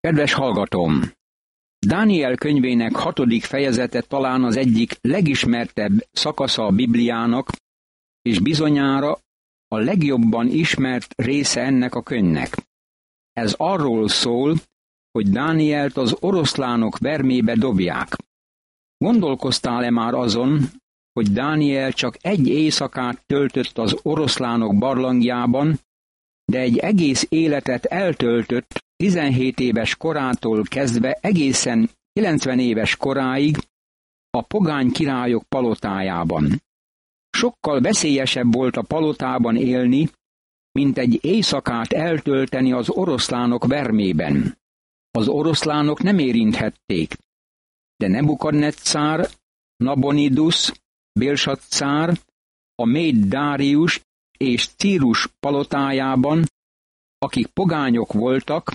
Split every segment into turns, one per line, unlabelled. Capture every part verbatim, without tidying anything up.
Kedves hallgatóm! Dániel könyvének hatodik fejezete talán az egyik legismertebb szakasza a Bibliának, és bizonyára a legjobban ismert része ennek a könyvnek. Ez arról szól, hogy Dánielt az oroszlánok vermébe dobják. Gondolkoztál-e már azon, hogy Dániel csak egy éjszakát töltött az oroszlánok barlangjában, de egy egész életet eltöltött tizenhét éves korától kezdve egészen kilencven éves koráig a pogány királyok palotájában. Sokkal veszélyesebb volt a palotában élni, mint egy éjszakát eltölteni az oroszlánok vermében. Az oroszlánok nem érinthették, de Nebukadnetszár, Nabonidus, Bélsaccár, a méd Dárius és Círus palotájában, akik pogányok voltak,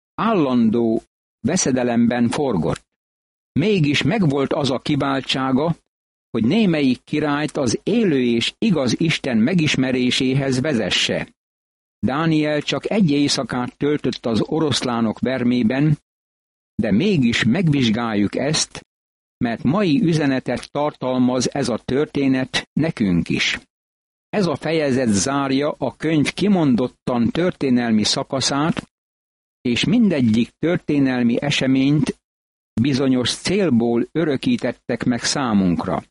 állandó veszedelemben forgott. Mégis megvolt az a kiváltsága, hogy némelyik királyt az élő és igaz Isten megismeréséhez vezesse. Dániel csak egy éjszakát töltött az oroszlánok vermében, de mégis megvizsgáljuk ezt, mert mai üzenetet tartalmaz ez a történet nekünk is. Ez a fejezet zárja a könyv kimondottan történelmi szakaszát, és mindegyik történelmi eseményt bizonyos célból örökítettek meg számunkra.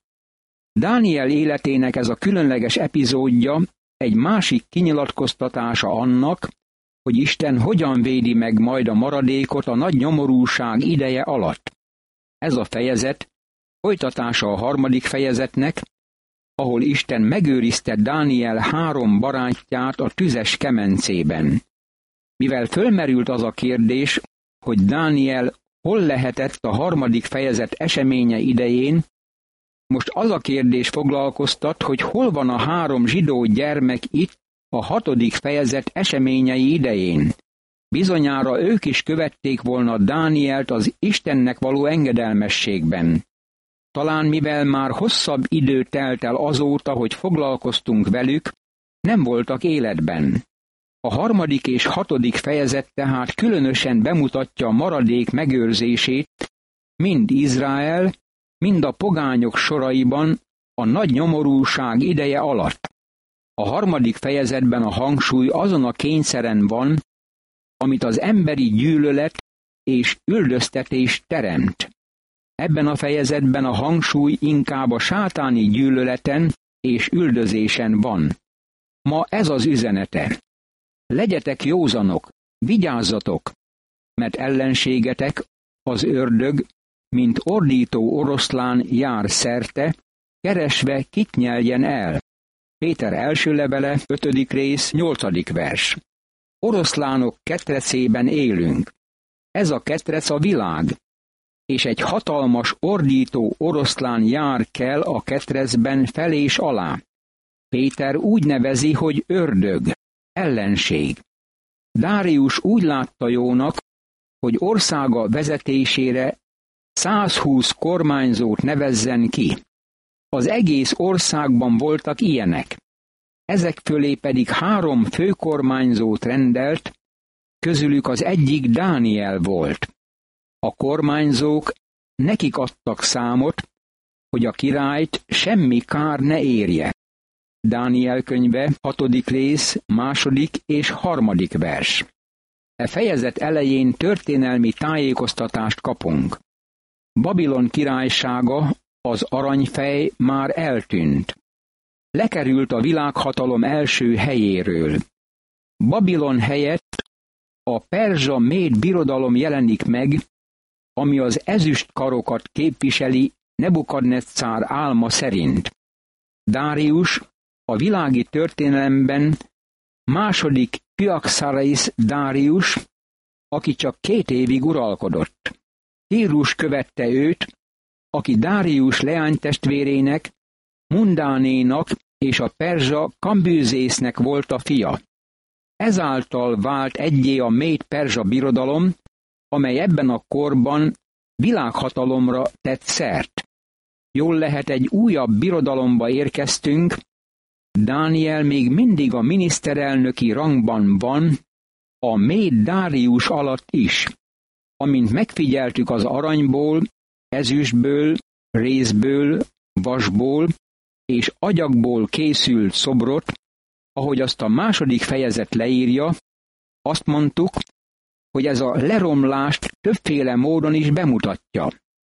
Dániel életének ez a különleges epizódja egy másik kinyilatkoztatása annak, hogy Isten hogyan védi meg majd a maradékot a nagy nyomorúság ideje alatt. Ez a fejezet folytatása a harmadik fejezetnek, ahol Isten megőrizte Dániel három barátját a tüzes kemencében. Mivel fölmerült az a kérdés, hogy Dániel hol lehetett a harmadik fejezet eseménye idején, most az a kérdés foglalkoztat, hogy hol van a három zsidó gyermek itt a hatodik fejezet eseményei idején. Bizonyára ők is követték volna Dánielt az Istennek való engedelmességben. Talán mivel már hosszabb idő telt el azóta, hogy foglalkoztunk velük, nem voltak életben. A harmadik és hatodik fejezet tehát különösen bemutatja a maradék megőrzését, mind Izrael, mind a pogányok soraiban a nagy nyomorúság ideje alatt. A harmadik fejezetben a hangsúly azon a kényszeren van, amit az emberi gyűlölet és üldöztetés teremt. Ebben a fejezetben a hangsúly inkább a sátáni gyűlöleten és üldözésen van. Ma ez az üzenete. Legyetek józanok, vigyázzatok, mert ellenségetek, az ördög, mint ordító oroszlán jár szerte, keresve kit nyeljen el. Péter első levele, ötödik rész, nyolcadik vers. Oroszlánok ketrecében élünk. Ez a ketrec a világ, és egy hatalmas ordító oroszlán jár kell a ketrecben fel és alá. Péter úgy nevezi, hogy ördög, ellenség. Dárius úgy látta jónak, hogy országa vezetésére százhúsz kormányzót nevezzen ki. Az egész országban voltak ilyenek. Ezek fölé pedig három főkormányzót rendelt, közülük az egyik Dániel volt. A kormányzók nekik adtak számot, hogy a királyt semmi kár ne érje. Dániel könyve, hatodik rész, második és harmadik vers. E fejezet elején történelmi tájékoztatást kapunk. Babilon királysága, az aranyfej már eltűnt. Lekerült a világhatalom első helyéről. Babilon helyett a perzsa-méd birodalom jelenik meg, ami az ezüst karokat képviseli Nebukadnetszár álma szerint. Dárius a világi történelemben második Piaxareis Dárius, aki csak két évig uralkodott. Círus követte őt, aki Dárius leánytestvérének, Mundánénak és a perzsa Kambüzésznek volt a fia. Ezáltal vált egyé a méd perzsa birodalom, amely ebben a korban világhatalomra tett szert. Jól lehet, egy újabb birodalomba érkeztünk, Dániel még mindig a miniszterelnöki rangban van, a méd Dárius alatt is. amint megfigyeltük az aranyból, ezüstből, rézből, vasból és agyagból készült szobrot, ahogy azt a második fejezet leírja, azt mondtuk, hogy ez a leromlást többféle módon is bemutatja.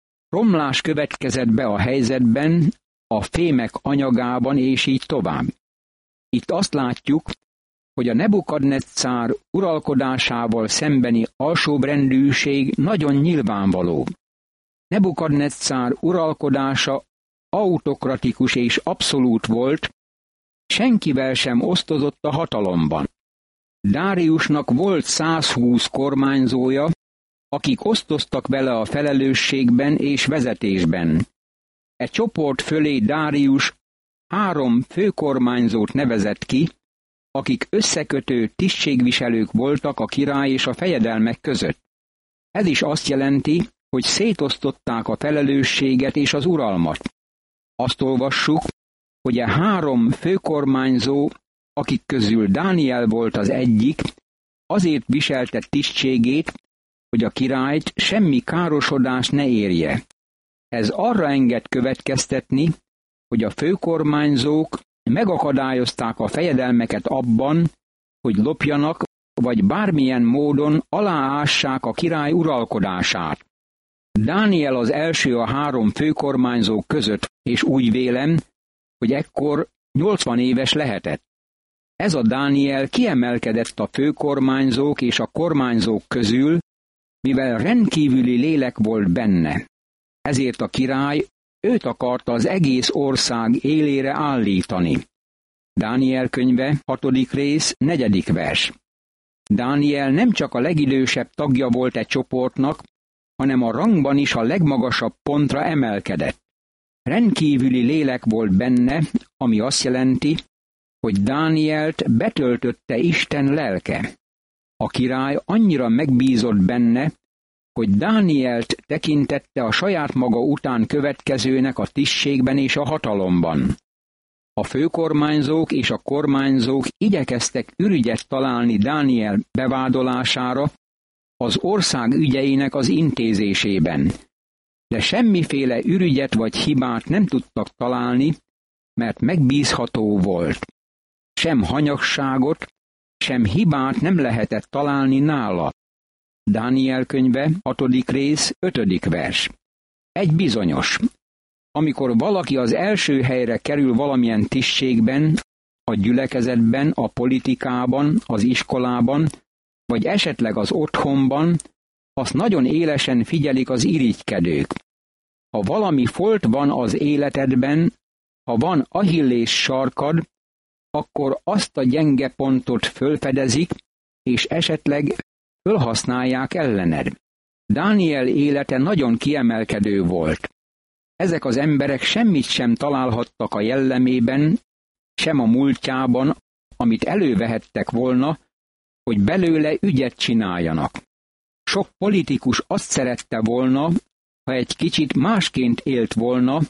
Romlás következett be a helyzetben, a fémek anyagában és így tovább. Itt azt látjuk, hogy a Nebukadneccár uralkodásával szembeni alsóbrendűség nagyon nyilvánvaló. Nebukadneccár uralkodása autokratikus és abszolút volt, senkivel sem osztozott a hatalomban. Dáriusnak volt százhúsz kormányzója, akik osztoztak vele a felelősségben és vezetésben. E csoport fölé Dárius három főkormányzót nevezett ki, akik összekötő tisztségviselők voltak a király és a fejedelmek között. Ez is azt jelenti, hogy szétosztották a felelősséget és az uralmat. Azt olvassuk, hogy a három főkormányzó, akik közül Dániel volt az egyik, azért viselte tisztségét, hogy a királyt semmi károsodás ne érje. Ez arra enged következtetni, hogy a főkormányzók megakadályozták a fejedelmeket abban, hogy lopjanak, vagy bármilyen módon aláássák a király uralkodását. Dániel az első a három főkormányzó között, és úgy vélem, hogy ekkor nyolcvan éves lehetett. Ez a Dániel kiemelkedett a főkormányzók és a kormányzók közül, mivel rendkívüli lélek volt benne. Ezért a király őt akarta az egész ország élére állítani. Dániel könyve, hatodik rész, negyedik vers. Dániel nem csak a legidősebb tagja volt egy csoportnak, hanem a rangban is a legmagasabb pontra emelkedett. Rendkívüli lélek volt benne, ami azt jelenti, hogy Dánielt betöltötte Isten lelke. A király annyira megbízott benne, hogy Dánielt tekintette a saját maga után következőnek a tisztségben és a hatalomban. A főkormányzók és a kormányzók igyekeztek ürügyet találni Dániel bevádolására az ország ügyeinek az intézésében, de semmiféle ürügyet vagy hibát nem tudtak találni, mert megbízható volt. Sem hanyagságot, sem hibát nem lehetett találni nála. Dániel könyve, hatodik rész, ötödik vers. Egy bizonyos. Amikor valaki az első helyre kerül valamilyen tisztségben, a gyülekezetben, a politikában, az iskolában, vagy esetleg az otthonban, azt nagyon élesen figyelik az irigykedők. Ha valami folt van az életedben, ha van Achillés sarkad, akkor azt a gyenge pontot fölfedezik, és esetleg fölhasználják ellened. Dániel élete nagyon kiemelkedő volt. Ezek az emberek semmit sem találhattak a jellemében, sem a múltjában, amit elővehettek volna, hogy belőle ügyet csináljanak. Sok politikus azt szerette volna, ha egy kicsit másként élt volna,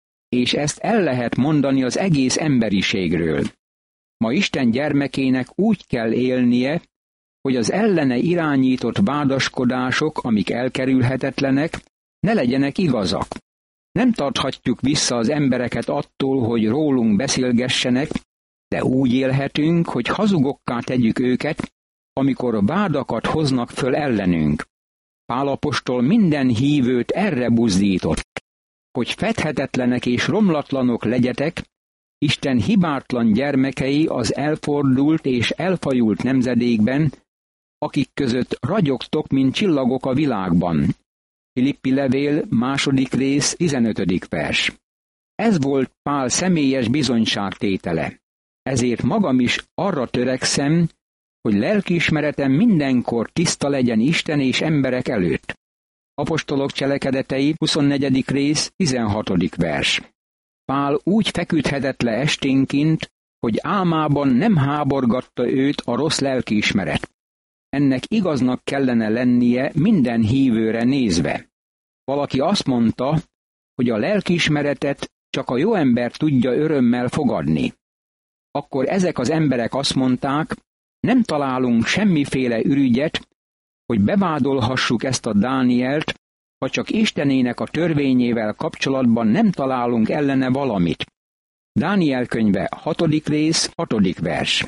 és ezt el lehet mondani az egész emberiségről. Ma Isten gyermekének úgy kell élnie, hogy az ellene irányított vádaskodások, amik elkerülhetetlenek, ne legyenek igazak. Nem tarthatjuk vissza az embereket attól, hogy rólunk beszélgessenek, de úgy élhetünk, hogy hazugokká tegyük őket, amikor vádakat hoznak föl ellenünk. Pál apostol minden hívőt erre buzdított, hogy fedhetetlenek és romlatlanok legyetek, Isten hibátlan gyermekei az elfordult és elfajult nemzedékben, akik között ragyogtok, mint csillagok a világban. Filippi levél, második rész, tizenötödik vers. Ez volt Pál személyes bizonyságtétele. Ezért magam is arra törekszem, hogy lelkiismeretem mindenkor tiszta legyen Isten és emberek előtt. Apostolok cselekedetei, huszonnegyedik rész, tizenhatodik vers. Pál úgy feküdhetett le esténként, hogy álmában nem háborgatta őt a rossz lelkiismeret. Ennek igaznak kellene lennie minden hívőre nézve. Valaki azt mondta, hogy a lelkiismeretet csak a jó ember tudja örömmel fogadni. Akkor ezek az emberek azt mondták, nem találunk semmiféle ürügyet, hogy bevádolhassuk ezt a Dánielt, ha csak Istenének a törvényével kapcsolatban nem találunk ellene valamit. Dániel könyve, hatodik rész, hatodik vers.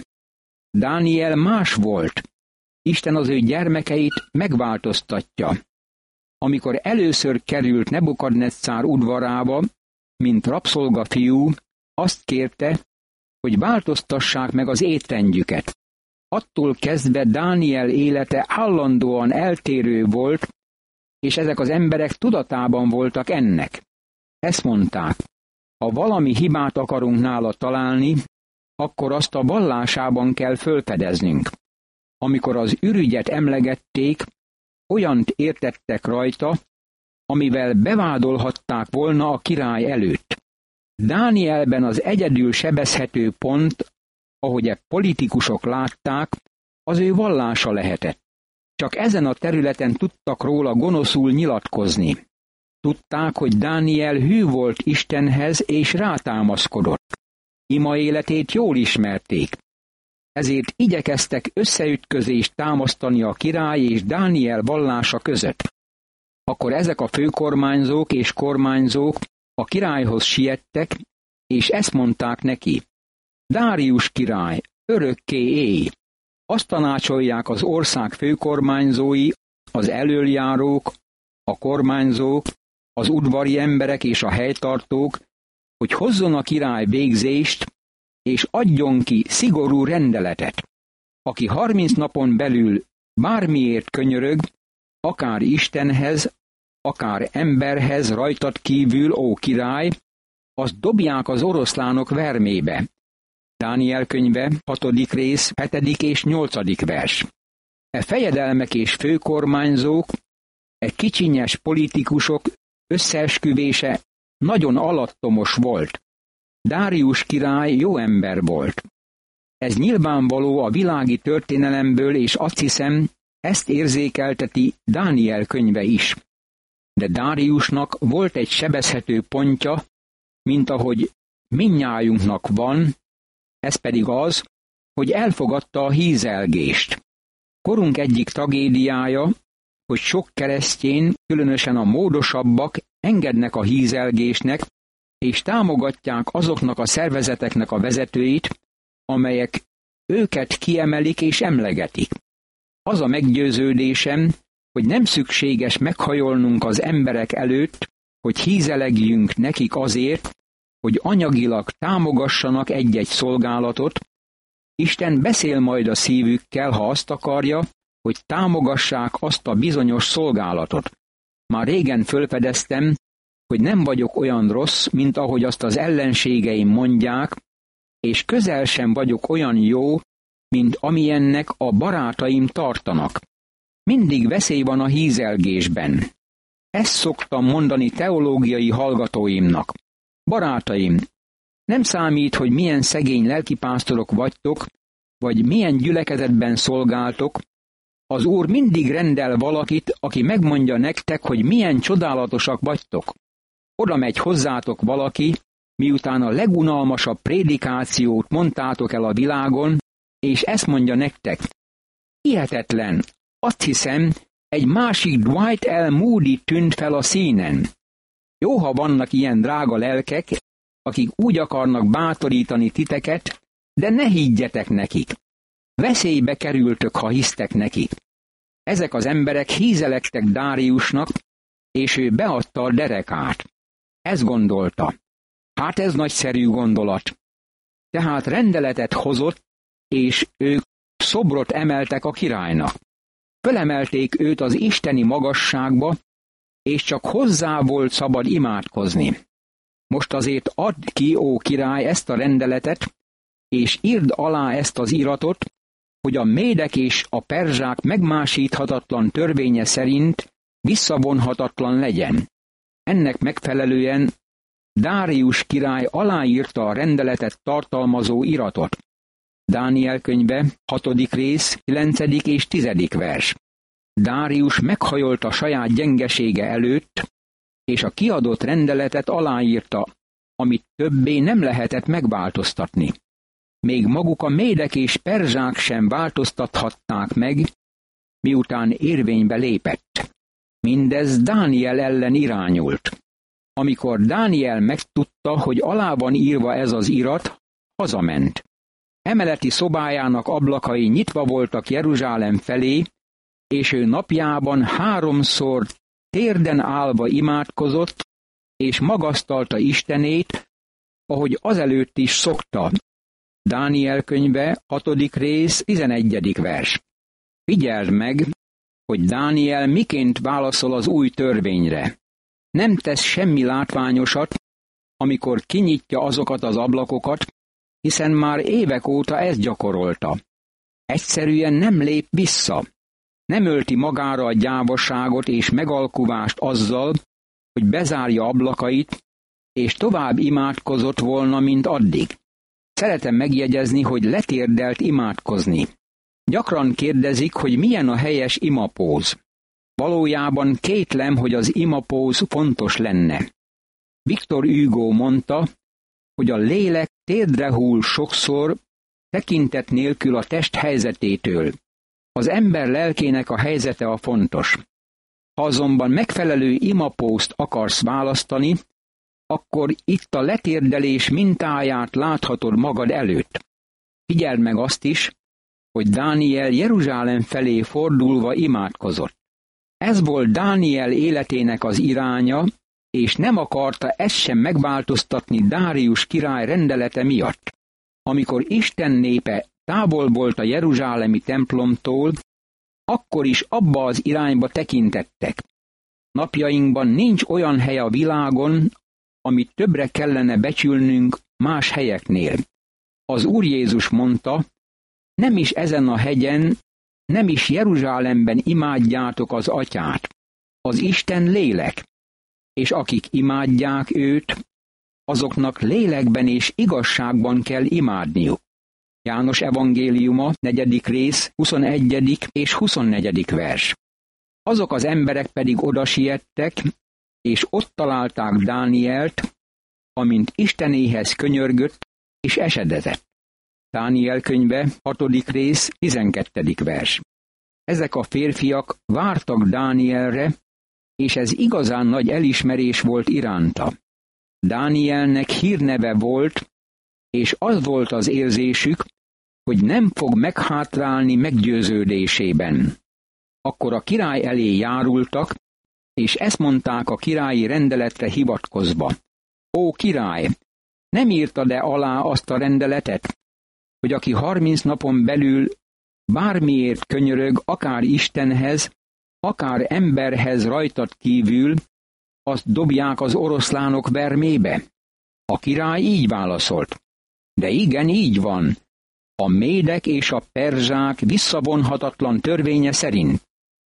Dániel más volt. Isten az ő gyermekeit megváltoztatja. Amikor először került Nebukadneccár udvarába, mint rabszolga fiú, azt kérte, hogy változtassák meg az étrendjüket. Attól kezdve Dániel élete állandóan eltérő volt, és ezek az emberek tudatában voltak ennek. Ezt mondták, ha valami hibát akarunk nála találni, akkor azt a vallásában kell fölfedeznünk. Amikor az ürügyet emlegették, olyant értettek rajta, amivel bevádolhatták volna a király előtt. Dánielben az egyedül sebezhető pont, ahogy e politikusok látták, az ő vallása lehetett. Csak ezen a területen tudtak róla gonoszul nyilatkozni. Tudták, hogy Dániel hű volt Istenhez és rátámaszkodott. Ima életét jól ismerték. Ezért igyekeztek összeütközést támasztani a király és Dániel vallása között. Akkor ezek a főkormányzók és kormányzók a királyhoz siettek, és ezt mondták neki: Dárius király, örökké élj! Azt tanácsolják az ország főkormányzói, az elöljárók, a kormányzók, az udvari emberek és a helytartók, hogy hozzon a király végzést, és adjon ki szigorú rendeletet. Aki harminc napon belül bármiért könyörög, akár Istenhez, akár emberhez rajtad kívül, ó király, azt dobják az oroszlánok vermébe. Dániel könyve, hatodik rész, hetedik és nyolcadik vers. E fejedelmek és főkormányzók, e kicsinyes politikusok összeesküvése nagyon alattomos volt. Dárius király jó ember volt. Ez nyilvánvaló a világi történelemből, és azt hiszem, ezt érzékelteti Dániel könyve is. De Dáriusnak volt egy sebezhető pontja, mint ahogy mindnyájunknak van, ez pedig az, hogy elfogadta a hízelgést. Korunk egyik tragédiája, hogy sok keresztény, különösen a módosabbak engednek a hízelgésnek, és támogatják azoknak a szervezeteknek a vezetőit, amelyek őket kiemelik és emlegetik. Az a meggyőződésem, hogy nem szükséges meghajolnunk az emberek előtt, hogy hízelegjünk nekik azért, hogy anyagilag támogassanak egy-egy szolgálatot. Isten beszél majd a szívükkel, ha azt akarja, hogy támogassák azt a bizonyos szolgálatot. Már régen fölfedeztem, hogy nem vagyok olyan rossz, mint ahogy azt az ellenségeim mondják, és közel sem vagyok olyan jó, mint amilyennek a barátaim tartanak. Mindig veszély van a hízelgésben. Ezt szoktam mondani teológiai hallgatóimnak. Barátaim, nem számít, hogy milyen szegény lelkipásztorok vagytok, vagy milyen gyülekezetben szolgáltok, az Úr mindig rendel valakit, aki megmondja nektek, hogy milyen csodálatosak vagytok. Oda megy hozzátok valaki, miután a legunalmasabb prédikációt mondtátok el a világon, és ezt mondja nektek: hihetetlen, azt hiszem, egy másik Dwight L. Moody tűnt fel a színen. Jó, ha vannak ilyen drága lelkek, akik úgy akarnak bátorítani titeket, de ne higgyetek nekik. Veszélybe kerültök, ha hisztek nekik. Ezek az emberek hízelektek Dáriusnak, és ő beadta a derekát. Ezt gondolta. Hát ez nagyszerű gondolat. Tehát rendeletet hozott, és ők szobrot emeltek a királynak. Fölemelték őt az isteni magasságba, és csak hozzá volt szabad imádkozni. Most azért add ki, ó király, ezt a rendeletet, és írd alá ezt az iratot, hogy a médek és a perzsák megmásíthatatlan törvénye szerint visszavonhatatlan legyen. Ennek megfelelően Dárius király aláírta a rendeletet tartalmazó iratot. Dániel könyve, hatodik rész, kilencedik és tizedik vers. Dárius meghajolt a saját gyengesége előtt, és a kiadott rendeletet aláírta, amit többé nem lehetett megváltoztatni. Még maguk a médek és perzsák sem változtathatták meg, miután érvénybe lépett. Mindez Dániel ellen irányult. Amikor Dániel megtudta, hogy alá van írva ez az irat, hazament. Emeleti szobájának ablakai nyitva voltak Jeruzsálem felé, és ő napjában háromszor térden állva imádkozott, és magasztalta Istenét, ahogy azelőtt is szokta. Dániel könyve, hatodik rész, tizenegyedik vers. Figyeld meg, hogy Dániel miként válaszol az új törvényre. Nem tesz semmi látványosat, amikor kinyitja azokat az ablakokat, hiszen már évek óta ezt gyakorolta. Egyszerűen nem lép vissza. Nem ölti magára a gyávaságot és megalkuvást azzal, hogy bezárja ablakait, és tovább imádkozott volna, mint addig. Szeretem megjegyezni, hogy letérdelt imádkozni. Gyakran kérdezik, hogy milyen a helyes imapóz. Valójában kétlem, hogy az imapóz fontos lenne. Victor Hugo mondta, hogy a lélek térdre hull sokszor, tekintet nélkül a test helyzetétől. Az ember lelkének a helyzete a fontos. Ha azonban megfelelő imapózt akarsz választani, akkor itt a letérdelés mintáját láthatod magad előtt. Figyeld meg azt is, hogy Dániel Jeruzsálem felé fordulva imádkozott. Ez volt Dániel életének az iránya, és nem akarta ezt sem megváltoztatni Dárius király rendelete miatt. Amikor Isten népe távol volt a jeruzsálemi templomtól, akkor is abba az irányba tekintettek. Napjainkban nincs olyan hely a világon, amit többre kellene becsülnünk más helyeknél. Az Úr Jézus mondta, nem is ezen a hegyen, nem is Jeruzsálemben imádjátok az Atyát. Az Isten lélek, és akik imádják őt, azoknak lélekben és igazságban kell imádniuk. János evangéliuma, negyedik rész, huszonegyedik és huszonnegyedik vers. Azok az emberek pedig oda siettek, és ott találták Dánielt, amint Istenéhez könyörgött, és esedezett. Dániel könyve, hatodik rész, tizenkettedik vers. Ezek a férfiak vártak Dánielre, és ez igazán nagy elismerés volt iránta. Dánielnek hírneve volt, és az volt az érzésük, hogy nem fog meghátrálni meggyőződésében. Akkor a király elé járultak, és ezt mondták a királyi rendeletre hivatkozva. Ó király, nem írtad-e alá azt a rendeletet, hogy aki harminc napon belül bármiért könyörög, akár Istenhez, akár emberhez rajtad kívül, azt dobják az oroszlánok vermébe? A király így válaszolt. De igen, így van. A médek és a perzsák visszavonhatatlan törvénye szerint.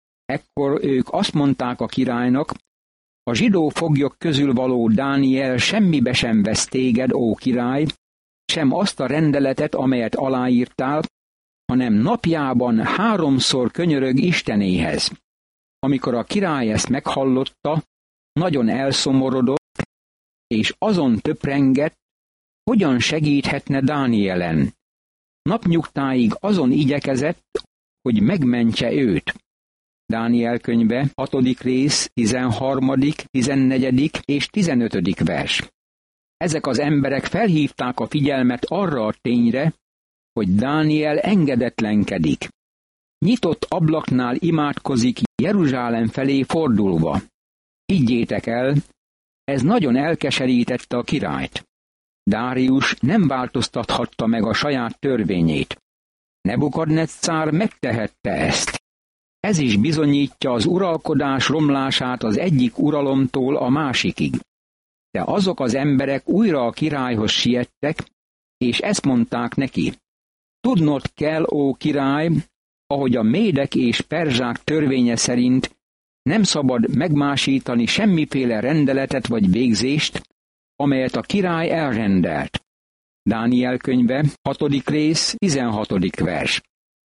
Ekkor ők azt mondták a királynak, a zsidó foglyok közül való Dániel semmibe sem vesz téged, ó király, sem azt a rendeletet, amelyet aláírtál, hanem napjában háromszor könyörög Istenéhez. Amikor a király ezt meghallotta, nagyon elszomorodott, és azon töprengett, hogyan segíthetne Dánielen. Napnyugtáig azon igyekezett, hogy megmentse őt. Dániel könyve, hatodik rész, tizenharmadik, tizennegyedik és tizenötödik vers. Ezek az emberek felhívták a figyelmet arra a tényre, hogy Dániel engedetlenkedik. Nyitott ablaknál imádkozik Jeruzsálem felé fordulva. Higgyétek el, ez nagyon elkeserítette a királyt. Dárius nem változtathatta meg a saját törvényét. Nebukadneccár megtehette ezt. Ez is bizonyítja az uralkodás romlását az egyik uralomtól a másikig. De azok az emberek újra a királyhoz siettek, és ezt mondták neki. Tudnod kell, ó király, ahogy a médek és perzsák törvénye szerint nem szabad megmásítani semmiféle rendeletet vagy végzést, amelyet a király elrendelt. Dániel könyve, hatodik rész, tizenhatodik vers.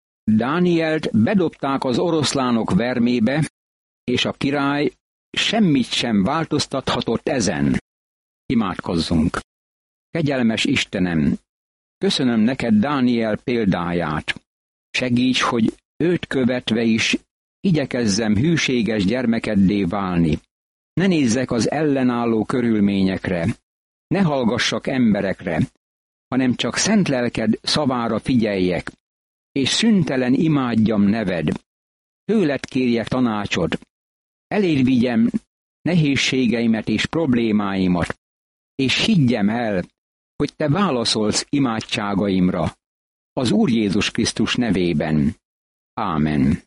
Dánielt bedobták az oroszlánok vermébe, és a király semmit sem változtathatott ezen. Imádkozzunk! Kegyelmes Istenem, köszönöm neked Dániel példáját. Segíts, hogy őt követve is igyekezzem hűséges gyermekeddé válni. Ne nézzek az ellenálló körülményekre, ne hallgassak emberekre, hanem csak szent lelked szavára figyeljek, és szüntelen imádjam neved. Tőled kérjek tanácsot, eléd vigyem nehézségeimet és problémáimat, és higgyem el, hogy te válaszolsz imádságaimra, az Úr Jézus Krisztus nevében. Ámen.